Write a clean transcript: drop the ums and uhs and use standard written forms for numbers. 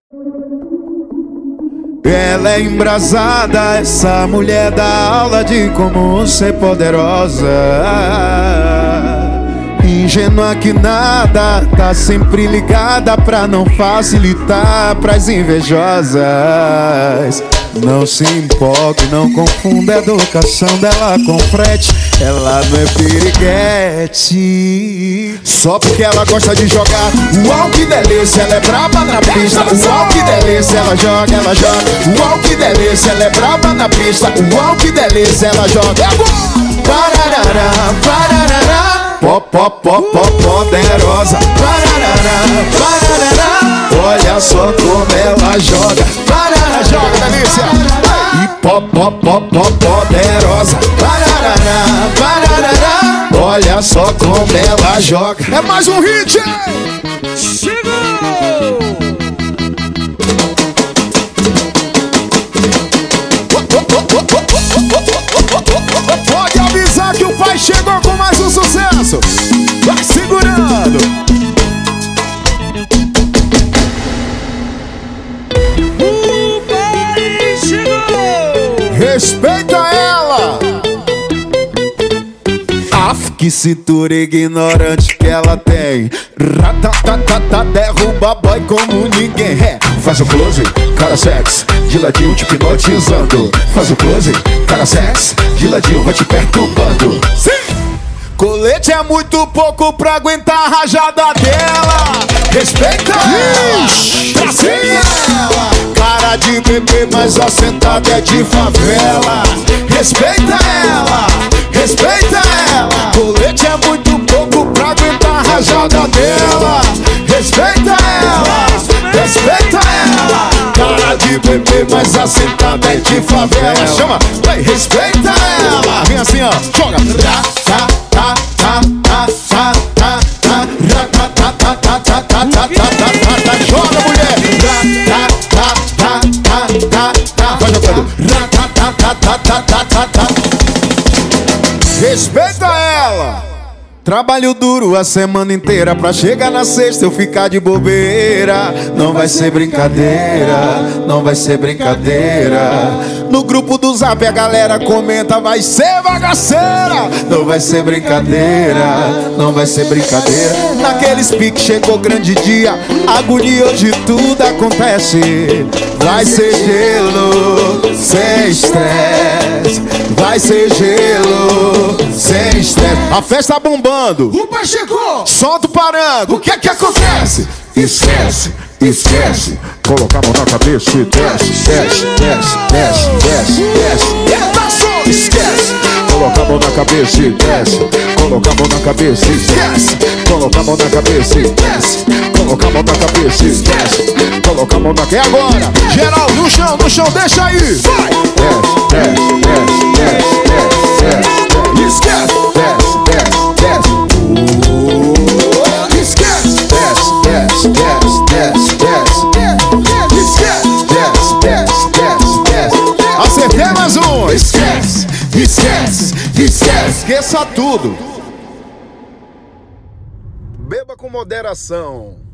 Ela é embrasada, essa mulher dá aula de como ser poderosa. Ingênua que nada, tá sempre ligada pra não facilitar pras invejosas. Não se empolgue, não confunda a educação dela com frete. Ela não é piriguete. Só porque ela gosta de jogar. Uau, que delícia, ela é braba na pista. Uau, que delícia, ela joga, ela joga. Uau, que delícia, ela é braba na pista. Uau, que delícia, ela joga. Pararará, pararará. Pó, pó, pó, pó, poderosa. Pararará, pararará. Olha só como ela joga. Pararará, joga, delícia. E pó, pó, pó, pó, poderosa. Pararará, pararará. Olha só como ela joga. É mais um hit, hein? Chegou! Pode avisar que o pai chegou com mais um sucesso. Vai segurando. O pai chegou! Respeita ela. Af, que cintura ignorante que ela tem. Ratatatata, derruba boy como ninguém. É, faz o close, cara sexy, de ladinho te hipnotizando. Faz o close, cara sexy, de ladinho vai te perturbando. Sim! Colete é muito pouco pra aguentar a rajada dela. Respeita ela, pra cima ela. Cara de bebê, mas a sentada é de favela. Respeita ela, respeita ela. Colete é muito pouco pra aguentar a rajada dela. Respeita ela, respeita ela. Cara de bebê, mas a sentada é de favela. Chama, vai, respeita ela. Vem assim, ó, joga. Joga, mulher. Vai jogando. Respeita ela. Trabalho duro a semana inteira pra chegar na sexta eu ficar de bobeira. Não vai ser brincadeira, não vai ser brincadeira. No grupo do Zap a galera comenta, vai ser bagaceira. Não vai ser brincadeira, não vai ser brincadeira. Naqueles piques chegou grande dia, agonia hoje tudo acontece. Vai ser gelo, sem estresse. Vai ser gelo, sem estresse. A festa bombando. O pai chegou! Solta o parango, o que é que acontece? Esquece, esquece. Coloca a mão na cabeça e desce, desce, desce, desce, desce, desce. Eita, som! Esquece. Coloca a mão na cabeça e desce. Coloca a mão na cabeça e desce. Coloca a mão na cabeça e desce. Coloca a mão na cabeça e desce. Coloca a mão na... E agora? Geral, no chão, deixa aí. Vai! Desce, desce, desce, desce, desce, desce. Esquece. Desce, desce. Esquece, desce, desce, desce, desce, desce. Esquece, desce, desce, desce, desce. Acertei mais um. Esquece, esquece, esquece. Esqueça tudo. Beba com moderação.